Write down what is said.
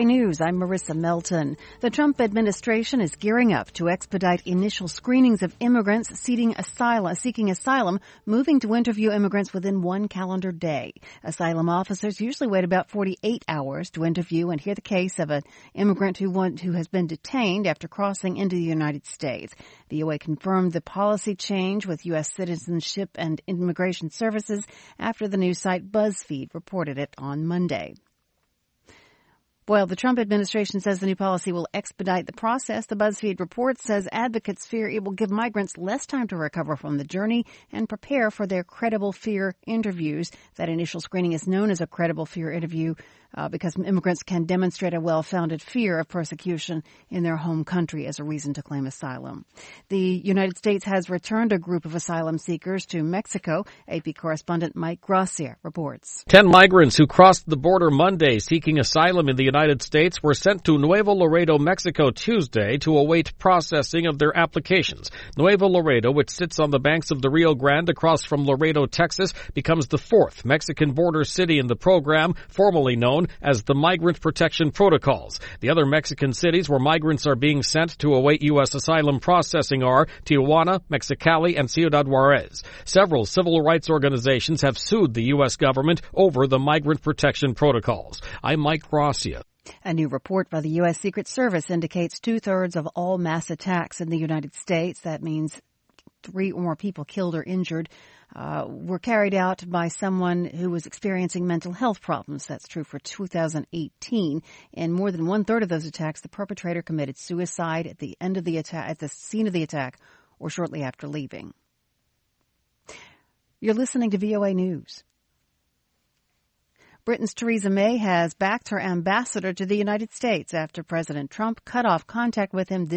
News, I'm Marissa Melton. The Trump administration is gearing up to expedite initial screenings of immigrants seeking asylum, moving to interview immigrants within one calendar day. Asylum officers usually wait about 48 hours to interview and hear the case of an immigrant who has been detained after crossing into the United States. VOA confirmed the policy change with U.S. Citizenship and Immigration Services after the news site BuzzFeed reported it on Monday. Well, the Trump administration says the new policy will expedite the process. The BuzzFeed report says advocates fear it will give migrants less time to recover from the journey and prepare for their credible fear interviews. That initial screening is known as a credible fear interview because immigrants can demonstrate a well-founded fear of persecution in their home country as a reason to claim asylum. The United States has returned a group of asylum seekers to Mexico. AP correspondent Mike Gracia reports. 10 migrants who crossed the border Monday seeking asylum in the United States were sent to Nuevo Laredo, Mexico Tuesday to await processing of their applications. Nuevo Laredo, which sits on the banks of the Rio Grande across from Laredo, Texas, becomes the fourth Mexican border city in the program, formerly known as the Migrant Protection Protocols. The other Mexican cities where migrants are being sent to await U.S. asylum processing are Tijuana, Mexicali, and Ciudad Juarez. Several civil rights organizations have sued the U.S. government over the Migrant Protection Protocols. I'm Mike Gracia. A new report by the U.S. Secret Service indicates 2/3 of all mass attacks in the United States, that means 3 or more people killed or injured, were carried out by someone who was experiencing mental health problems. That's true for 2018. In more than 1/3 of those attacks, the perpetrator committed suicide at the end of the attack, at the scene of the attack, or shortly after leaving. You're listening to VOA News. Britain's Theresa May has backed her ambassador to the United States after President Trump cut off contact with him